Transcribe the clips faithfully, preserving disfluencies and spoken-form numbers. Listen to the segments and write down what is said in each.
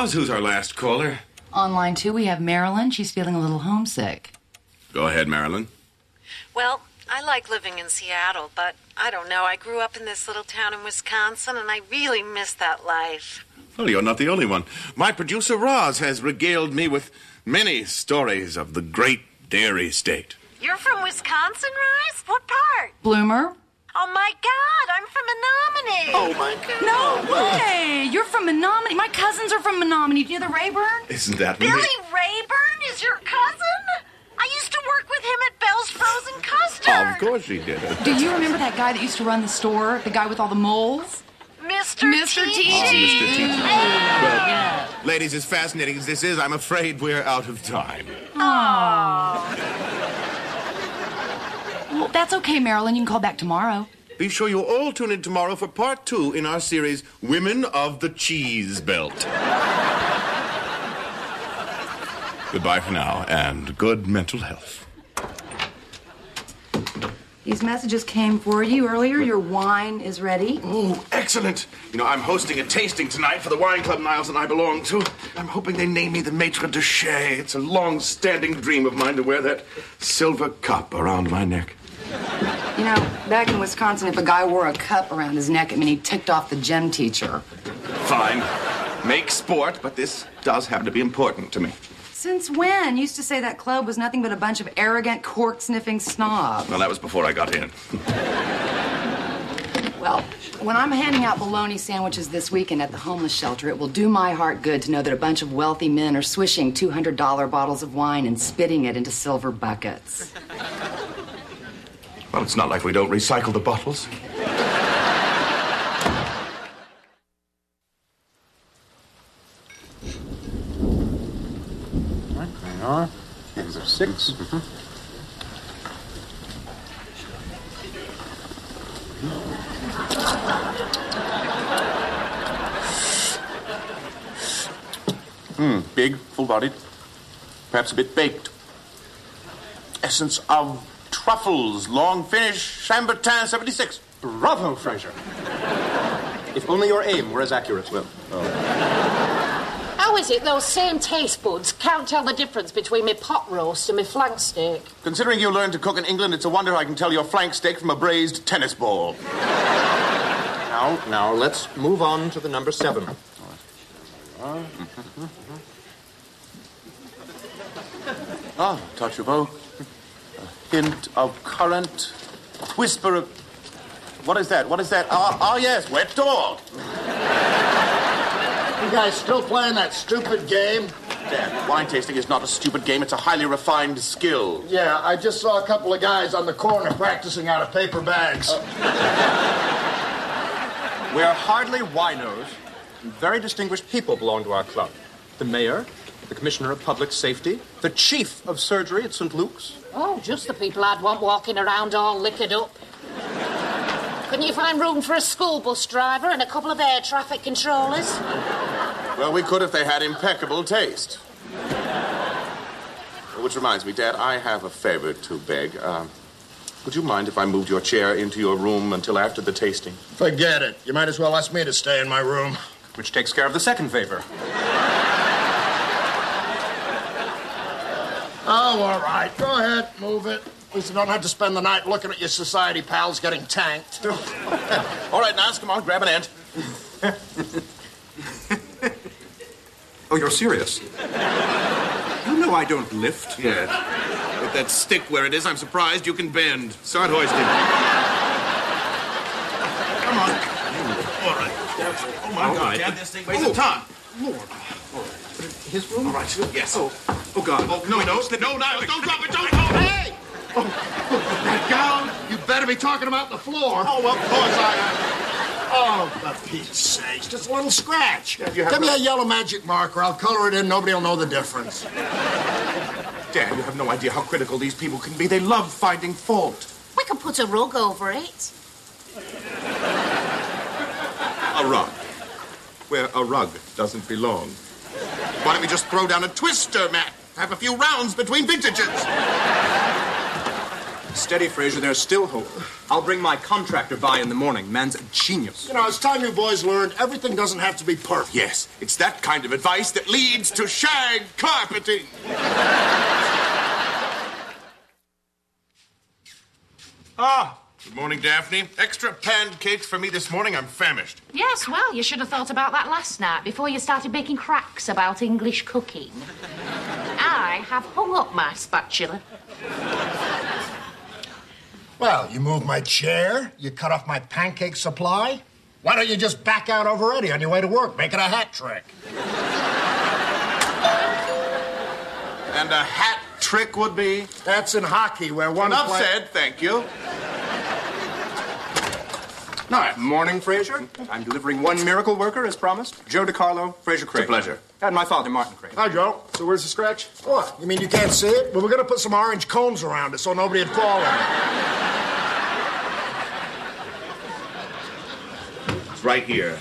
Roz, who's our last caller? On line two, we have Marilyn. She's feeling a little homesick. Go ahead, Marilyn. Well, I like living in Seattle, but I don't know. I grew up in this little town in Wisconsin, and I really miss that life. Well, you're not the only one. My producer, Roz, has regaled me with many stories of the great dairy state. You're from Wisconsin, Roz? What part? Bloomer? Oh, my God, I'm from Menominee. Oh, my God. No way! You're from Menominee. My cousins are from Menominee. Do you know the Rayburn? Isn't that Billy me? Rayburn is your cousin? I used to work with him at Bell's Frozen Custard. Oh, of course you did. Do you remember that guy that used to run the store? The guy with all the moles? Mister Mister T. T. Oh, Mister T. Well, Yeah. ladies, as fascinating as this is, I'm afraid we're out of time. Aww. Well, that's okay, Marilyn. You can call back tomorrow. Be sure you all tune in tomorrow for part two in our series, Women of the Cheese Belt. Goodbye for now, and good mental health. These messages came for you earlier. Your wine is ready. Oh, excellent. You know, I'm hosting a tasting tonight for the wine club Niles and I belong to. I'm hoping they name me the maitre de chez. It's a long-standing dream of mine to wear that silver cup around my neck. You know, back in Wisconsin, if a guy wore a cup around his neck, I mean, he ticked off the gym teacher. Fine. Make sport, but this does happen to be important to me. Since when? Used to say that club was nothing but a bunch of arrogant, cork-sniffing snobs. Well, that was before I got in. Well, when I'm handing out bologna sandwiches this weekend at the homeless shelter, it will do my heart good to know that a bunch of wealthy men are swishing two hundred dollar bottles of wine and spitting it into silver buckets. Well, it's not like we don't recycle the bottles. Right, there you are. These are six. Mm-hmm. Hmm, big, full-bodied, perhaps a bit baked. Essence of truffles, long finish, Chambertin seventy-six. Bravo, Fraser. If only your aim were as accurate. Well, How is it those same taste buds can't tell the difference between me pot roast and me flank steak? Considering you learned to cook in England, it's a wonder I can tell your flank steak from a braised tennis ball. now, now, let's move on to the number seven. Ah, touch of oak, a hint of currant, whisper of... What is that? What is that? Ah, ah yes, wet dog. You guys still playing that stupid game? Dad, wine tasting is not a stupid game. It's a highly refined skill. Yeah, I just saw a couple of guys on the corner practicing out of paper bags. We are hardly winos. Very distinguished people belong to our club. The mayor, the commissioner of public safety, the chief of surgery at Saint Luke's. Oh, just the people I'd want walking around all liquored up. Couldn't you find room for a school bus driver and a couple of air traffic controllers? Well, we could if they had impeccable taste. Which reminds me, Dad, I have a favor to beg. Um, would you mind if I moved your chair into your room until after the tasting? Forget it. You might as well ask me to stay in my room. Which takes care of the second favor. Oh, all right. Go ahead. Move it. At least you don't have to spend the night looking at your society pals getting tanked. All right, Nance, come on, grab an ant. Oh, you're serious? You know I don't lift. Yeah. With that stick where it is, I'm surprised you can bend. Start hoisting. Come on. All right. Oh, my God. right. Dad, this thing weighs a ton. Lord. His room? All right. Yes. Oh, oh God. Oh, no, no. No, Niles, don't drop it. Don't. Oh, hey! That gown, you better be talking about the floor. Oh, of course I am. Oh, for Pete's sakes, just a little scratch. Yeah, you have Give me no- a yellow magic marker. I'll color it in. Nobody will know the difference. Dad, you have no idea how critical these people can be. They love finding fault. We could put a rug over it. A rug. Where a rug doesn't belong. Why don't we just throw down a twister mat? Have a few rounds between vintages. steady, Fraser. There's still hope. I'll bring my contractor by in the morning. Man's a genius. You know, it's time you boys learned everything doesn't have to be perfect. Yes, it's that kind of advice that leads to shag carpeting. Ah, good morning, Daphne. Extra pancakes for me this morning. I'm famished. Yes, well, you should have thought about that last night before you started making cracks about English cooking. I have hung up my spatula. Well, you moved my chair, you cut off my pancake supply. Why don't you just back out already on your way to work, make it a hat trick? And a hat trick would be? That's in hockey, where one Enough play... said, thank you. Good morning, Fraser. I'm delivering one miracle worker, as promised. Joe DiCarlo, Fraser Craig. It's a pleasure. And my father, Martin Craig. Hi, Joe. So where's the scratch? What? You mean you can't see it? Well, we're going to put some orange cones around it so nobody'd fall in it. It's right here.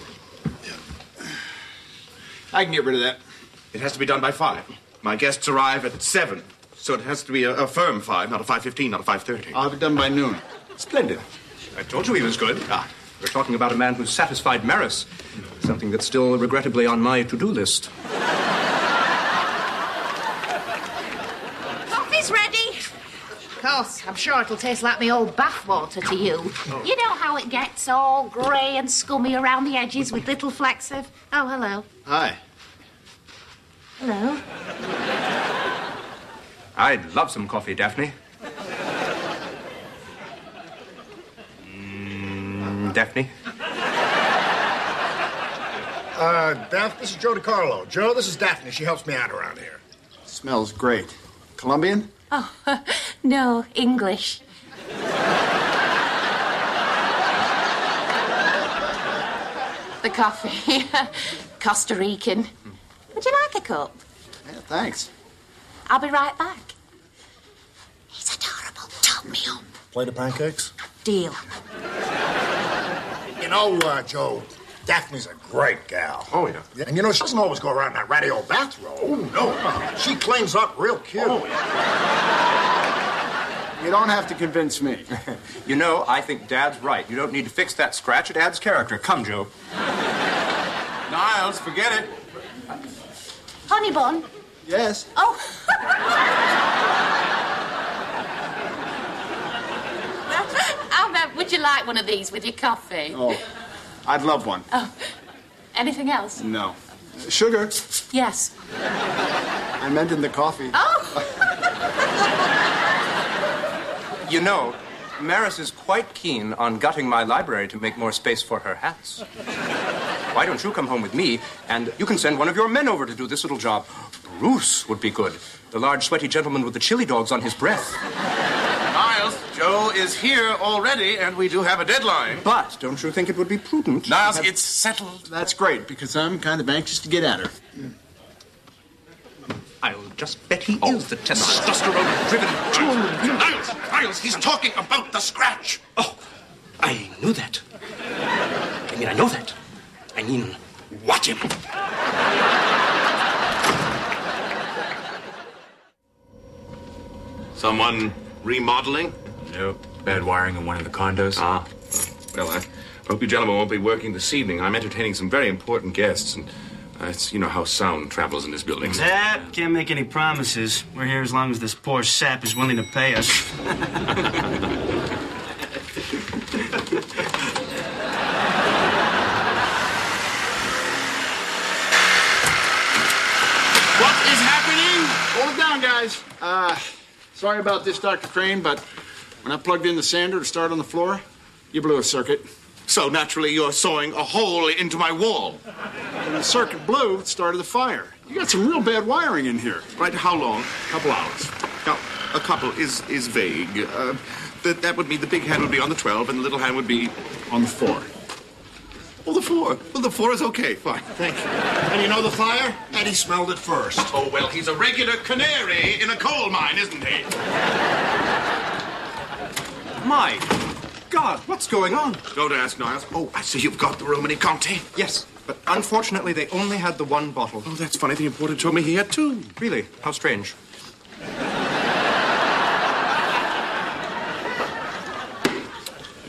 I can get rid of that. It has to be done by five. My guests arrive at seven, so it has to be a, a firm five, not a five fifteen, not a five thirty. I'll have it done by noon. Splendid. I told you he was good. Ah, we're talking about a man who's satisfied Maris. Something that's still regrettably on my to-do list. Coffee's ready. Of course, I'm sure it'll taste like me old bathwater to you. Oh. You know how it gets all grey and scummy around the edges with little flecks of... Oh, hello. Hi. Hello. I'd love some coffee, Daphne. Mm, Daphne? Uh, Daphne, this is Joe DiCarlo. Joe, this is Daphne. She helps me out around here. Smells great. Colombian? Oh, no, English. The coffee. Costa Rican. Would you like a cup? Yeah, thanks. I'll be right back. He's adorable. Top me up. Plate of pancakes? Deal. You know, uh, Joe, Daphne's a great gal. Oh, yeah. Yeah, and you know, she doesn't always go around in that ratty old bathrobe. Oh, no. She cleans up real cute. Oh, You don't have to convince me. You know, I think Dad's right. You don't need to fix that scratch. It adds character. Come, Joe. Niles, forget it. Honey bun. Yes. Oh. Albert, would you like one of these with your coffee? Oh, I'd love one. Oh. Anything else? No. Sugar? Yes. I meant in the coffee. Oh. You know, Maris is quite keen on gutting my library to make more space for her hats. Why don't you come home with me, and you can send one of your men over to do this little job. Bruce would be good. The large, sweaty gentleman with the chili dogs on his breath. Niles, Joe is here already, and we do have a deadline. But don't you think it would be prudent? Niles, have... it's settled. That's great, because I'm kind of anxious to get at her. I'll just bet he oh. is the testosterone-driven tool. Niles, Niles, he's talking about the scratch. Oh, I knew that. I mean, I know that. I mean, watch him. Someone remodeling? No, bad wiring in one of the condos. Ah, well, I hope you gentlemen won't be working this evening. I'm entertaining some very important guests, and uh, it's, you know how sound travels in this building. Zap, can't make any promises. We're here as long as this poor sap is willing to pay us. What is happening? Hold it down, guys. Uh, sorry about this, Doctor Crane, but when I plugged in the sander to start on the floor, you blew a circuit. So naturally you're sawing a hole into my wall. When the circuit blew, it started the fire. You got some real bad wiring in here. Right, how long? A couple hours. Now, a couple is, is vague. Uh, that, that would mean the big hand would be on the twelve and the little hand would be... On the four. Oh, the four. Well, the four is okay. Fine. Thank you. And you know the fire? Eddie smelled it first. Oh, well, he's a regular canary in a coal mine, isn't he? My God, what's going on? Don't ask, Niles. Oh, I see you've got the Romani Conti. Yes, but unfortunately they only had the one bottle. Oh, that's funny. The importer told me he had two. Really? How strange.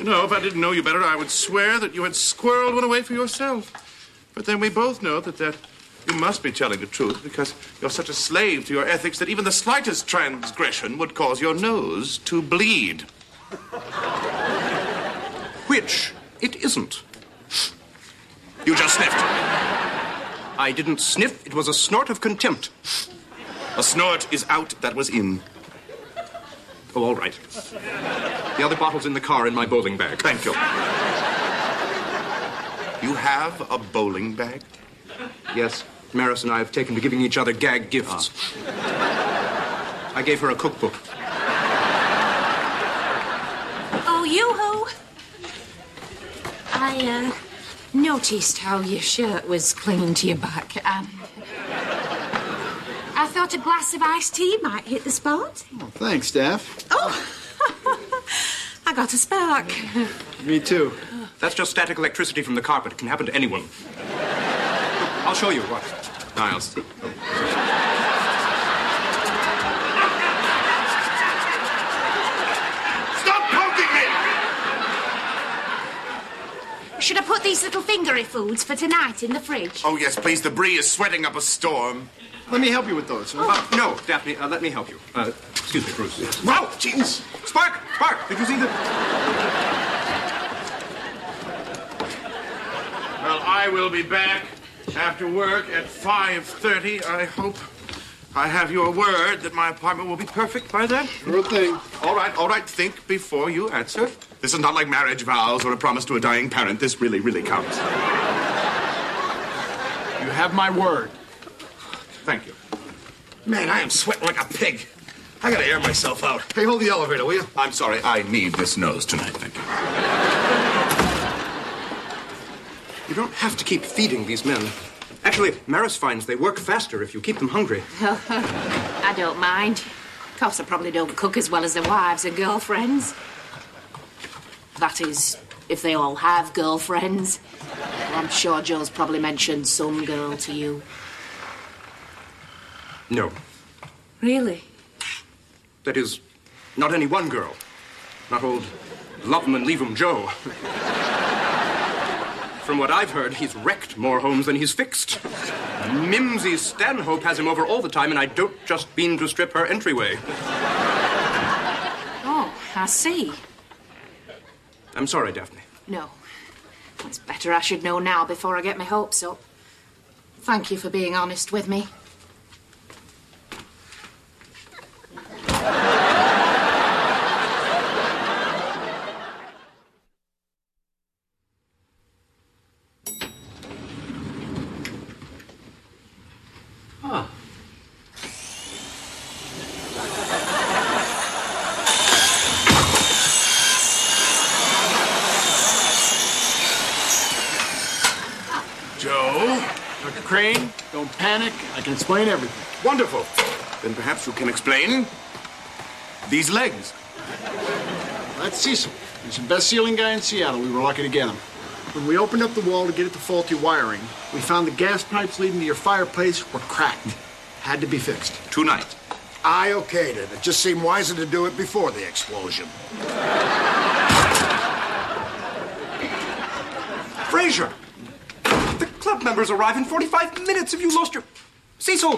You know, if I didn't know you better, I would swear that you had squirreled one away for yourself. But then we both know that that you must be telling the truth because you're such a slave to your ethics that even the slightest transgression would cause your nose to bleed. Which it isn't. You just sniffed. I didn't sniff. It was a snort of contempt. A snort is out that was in. Oh, all right. The other bottle's in the car in my bowling bag. Thank you. You have a bowling bag? Yes. Maris and I have taken to giving each other gag gifts. Ah. I gave her a cookbook. Oh, yoo-hoo. I, uh, noticed how your shirt was clinging to your back, and I thought a glass of iced tea might hit the spot. Oh, thanks, Steph. Oh, I got a spark. Me too. That's just static electricity from the carpet. It can happen to anyone. I'll show you what. Niles. See. Oh. Stop poking me! Should I put these little fingery foods for tonight in the fridge? Oh, yes, please. The brie is sweating up a storm. Let me help you with those. Huh? Uh, no, Daphne, uh, let me help you. Uh, excuse me, Bruce. Wow, jeez. Spark! Spark! Did you see the... Well, I will be back after work at five thirty, I hope. I have your word that my apartment will be perfect by then. Sure thing. All right, all right. Think before you answer. This is not like marriage vows or a promise to a dying parent. This really, really counts. You have my word. Thank you. Man, I am sweating like a pig. I gotta air myself out. Hey, hold the elevator, will you? I'm sorry. I need this nose tonight. Thank you. You don't have to keep feeding these men. Actually, Maris finds they work faster if you keep them hungry. I don't mind. Of course, I probably don't cook as well as their wives and girlfriends. That is, if they all have girlfriends. I'm sure Joe's probably mentioned some girl to you. No. Really? That is, not any one girl. Not old love 'em and leave 'em Joe. From what I've heard, he's wrecked more homes than he's fixed. Mimsy Stanhope has him over all the time, and I don't just mean to strip her entryway. Oh, I see. I'm sorry, Daphne. No. It's better I should know now before I get my hopes up. Thank you for being honest with me. Huh. Joe? Doctor Crane, don't panic. I can explain everything. Wonderful. Then perhaps you can explain these legs. That's Cecil. He's the best ceiling guy in Seattle. We were lucky to get him. When we opened up the wall to get at the faulty wiring, we found the gas pipes leading to your fireplace were cracked. Had to be fixed. Tonight. I okayed it. It just seemed wiser to do it before the explosion. Fraser! The club members arrive in forty-five minutes. Have you lost your... Cecil!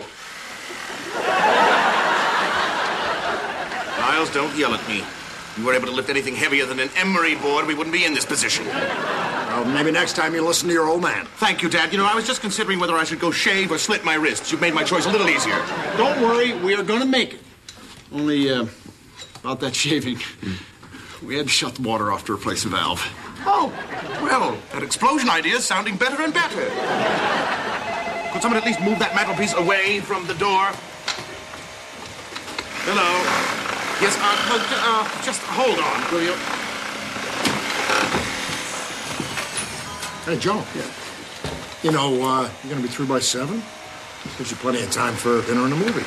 Niles, don't yell at me. If you were able to lift anything heavier than an emery board, we wouldn't be in this position. Well, maybe next time you listen to your old man. Thank you, Dad. You know, I was just considering whether I should go shave or slit my wrists. You've made my choice a little easier. Don't worry, we are going to make it. Only, uh, about that shaving, we had to shut the water off to replace the valve. Oh, well, that explosion idea is sounding better and better. Could someone at least move that mantelpiece away from the door? Hello. Yes, uh, but, uh, just hold on, will you? Hey, Joe. Yeah. You know, uh, you're going to be through by seven? Gives you plenty of time for dinner and a movie.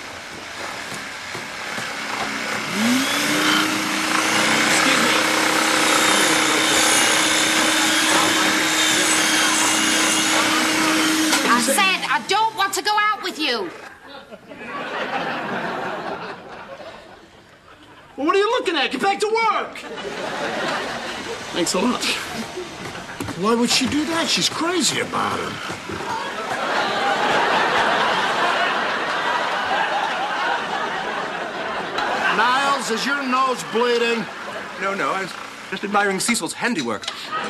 I said I don't want to go out with you. Well, what are you looking at? Get back to work! Thanks a lot. Why would she do that? She's crazy about him. Niles, is your nose bleeding? No, no, I was just admiring Cecil's handiwork.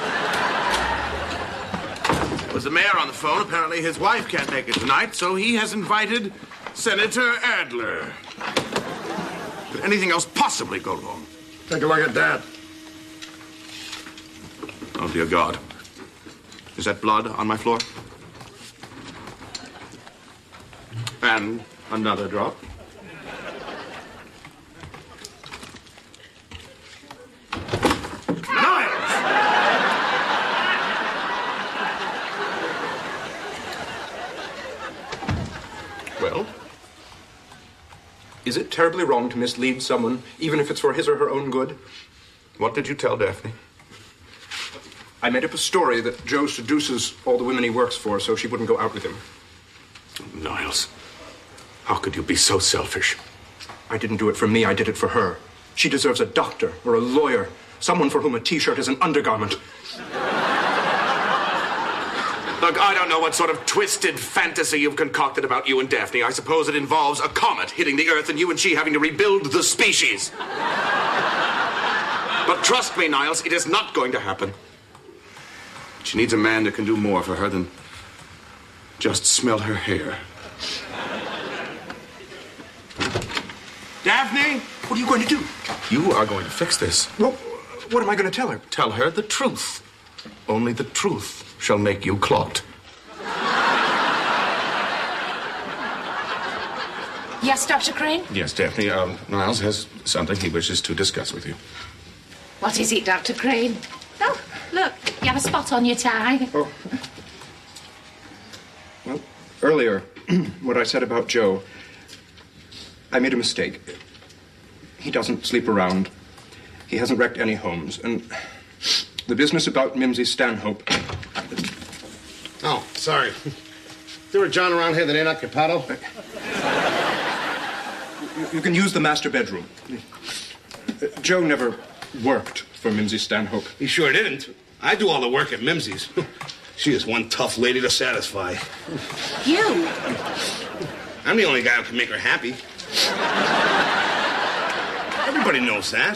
Was the mayor on the phone? Apparently his wife can't make it tonight, so he has invited Senator Adler. Could anything else possibly go wrong? Take a look at that. Oh, dear God. Is that blood on my floor? And another drop. Well, is it terribly wrong to mislead someone, even if it's for his or her own good? What did you tell Daphne? I made up a story that Joe seduces all the women he works for so she wouldn't go out with him. Niles, how could you be so selfish? I didn't do it for me, I did it for her. She deserves a doctor or a lawyer, someone for whom a t-shirt is an undergarment. Look, I don't know what sort of twisted fantasy you've concocted about you and Daphne. I suppose it involves a comet hitting the Earth and you and she having to rebuild the species. But trust me, Niles, it is not going to happen. She needs a man that can do more for her than just smell her hair. Daphne, what are you going to do? You are going to fix this. Well, what am I going to tell her? Tell her the truth. Only the truth shall make you clot. Yes, Doctor Crane? Yes, Daphne, um, Niles has something he wishes to discuss with you. What is it, Doctor Crane? Oh, look, you have a spot on your tie. Oh. Well, earlier, what I said about Joe, I made a mistake. He doesn't sleep around. He hasn't wrecked any homes. And the business about Mimsy Stanhope... Oh, sorry. Is there a John around here that ain't occupado? You, you can use the master bedroom. Uh, Joe never worked for Mimsy Stanhope. He sure didn't. I do all the work at Mimsy's. She is one tough lady to satisfy. You? I'm the only guy who can make her happy. Everybody knows that.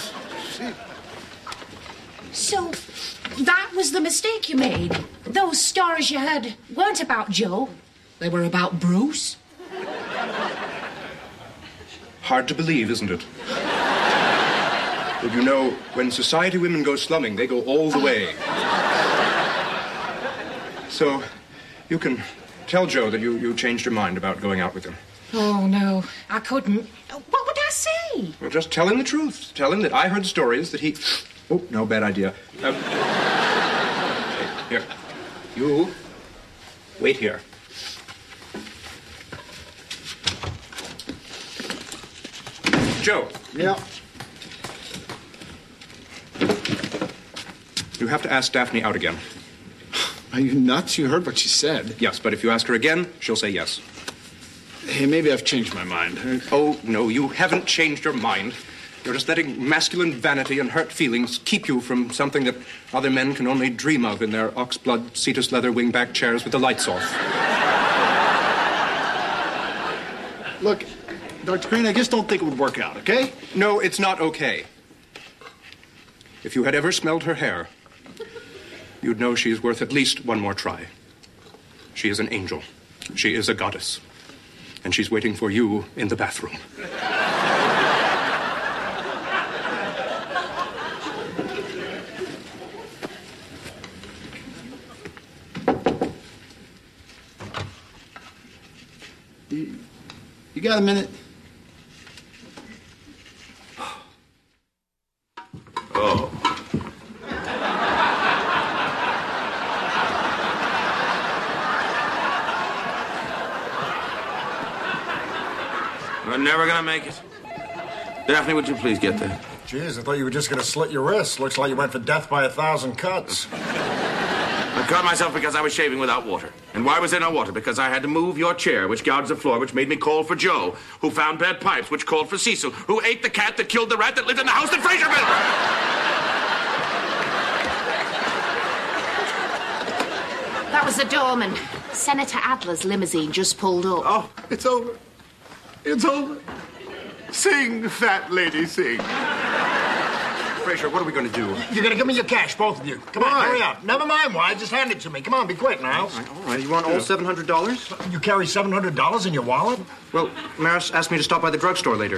So, that was the mistake you made? Those stories you heard weren't about Joe. They were about Bruce? Hard to believe, isn't it? But you know, when society women go slumming, they go all the way. So, you can tell Joe that you, you changed your mind about going out with him. Oh, no, I couldn't. What would I say? Well, just tell him the truth. Tell him that I heard stories that he... Oh, no, bad idea. Um, here. You wait here. Joe. Yeah? You have to ask Daphne out again. Are you nuts? You heard what she said. Yes, but if you ask her again, she'll say yes. Hey, maybe I've changed my mind. Oh, no, you haven't changed your mind. You're just letting masculine vanity and hurt feelings keep you from something that other men can only dream of in their oxblood, Cetus leather wingback chairs with the lights off. Look, Doctor Crane, I just don't think it would work out, okay? No, it's not okay. If you had ever smelled her hair, you'd know she's worth at least one more try. She is an angel. She is a goddess. And she's waiting for you in the bathroom. You, you got a minute? Oh. We're never gonna make it. Daphne, would you please get that? Jeez, I thought you were just gonna slit your wrists. Looks like you went for death by a thousand cuts. I cut myself because I was shaving without water. And why was there no water? Because I had to move your chair, which guards the floor, which made me call for Joe, who found bad pipes, which called for Cecil, who ate the cat that killed the rat that lived in the house that Fraser built. That was the doorman. Senator Adler's limousine just pulled up. Oh, it's over. It's over. Sing, fat lady, sing. Frazier, what are we going to do? You're gonna give me your cash, both of you. Come on, hurry up. Never mind why, just hand it to me. Come on, be quick, Niles. All right, all right. You want all seven hundred dollars? You carry seven hundred dollars in your wallet? Well, Maris asked me to stop by the drugstore later.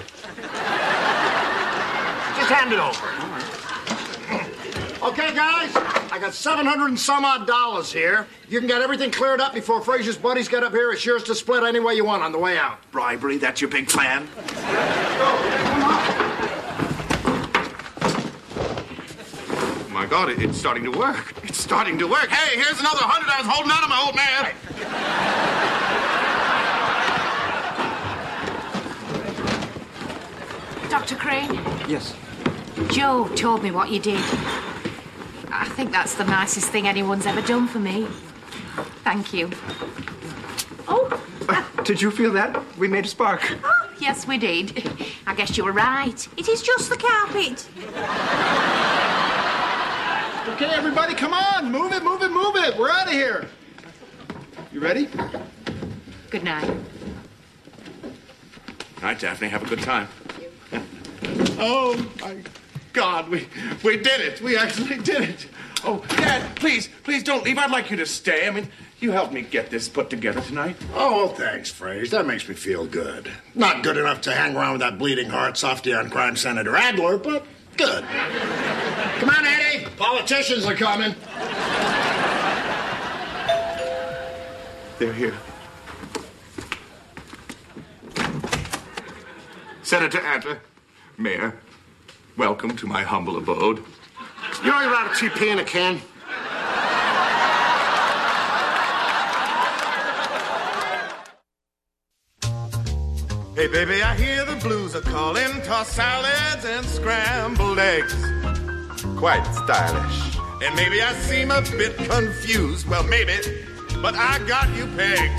Just hand it over. Okay, guys, I got seven hundred and some odd dollars here. You can get everything cleared up before Frazier's buddies get up here. It's yours to split any way you want on the way out. Bribery, that's your big plan? Come on. My God, it, it's starting to work. It's starting to work. Hey, here's another hundred I was holding out of my old man. Doctor Crane? Yes. Joe told me what you did. I think that's the nicest thing anyone's ever done for me. Thank you. Oh. Uh, did you feel that? We made a spark. Oh, yes, we did. I guess you were right. It is just the carpet. Okay, everybody, come on. Move it, move it, move it. We're out of here. You ready? Good night. All right, Daphne, have a good time. Oh, my God, we, we did it. We actually did it. Oh, Dad, please, please don't leave. I'd like you to stay. I mean, you helped me get this put together tonight. Oh, well, thanks, Fraze. That makes me feel good. Not good enough to hang around with that bleeding heart softy on crime Senator Adler, but good. Come on, Eddie. Politicians are coming. They're here. Senator Adler, Mayor, welcome to my humble abode. You know you're out of T P in a can? Hey, baby, I hear the blues are calling. Toss salads and scrambled eggs. Quite stylish. And maybe I seem a bit confused. Well, maybe, but I got you pegged.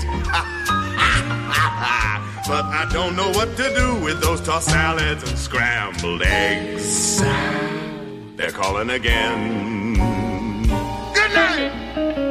But I don't know what to do with those tossed salads and scrambled eggs. They're calling again. Good night!